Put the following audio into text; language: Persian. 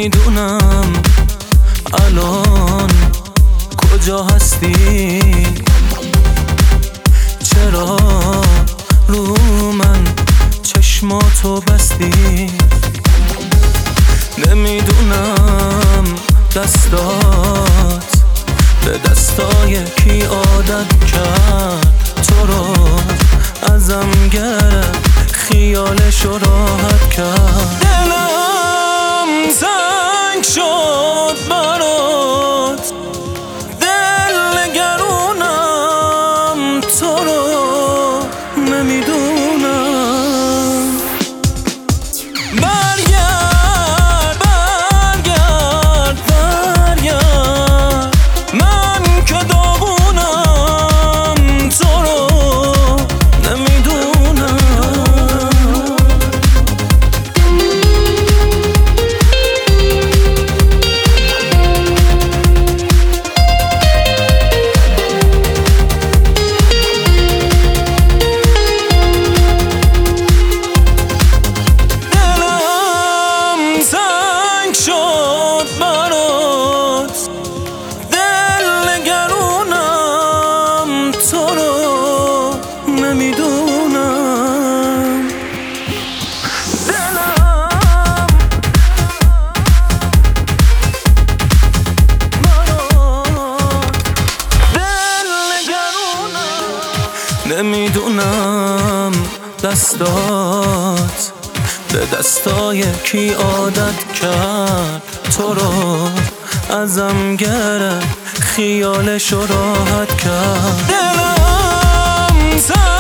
نمیدونم الان کجا هستی، چرا رو من چشماتو بستی. نمیدونم دستات به دستای کی عادت کرد، تو رو ازم گرفت خیالشو راحت کرد. دلم زنگ شد برات، دل نگرونم تو رو نمیدونم. برگرد برگرد برگرد، من که داغونم تو رو نمیدونم. شد برات، دل نگرونم تو رو نمیدونم. دلم برات، دل نگرونم. نمیدونم دستات به دستای کی عادت کرد، تو رو ازم گرفت خیالشو راحت کرد. دلم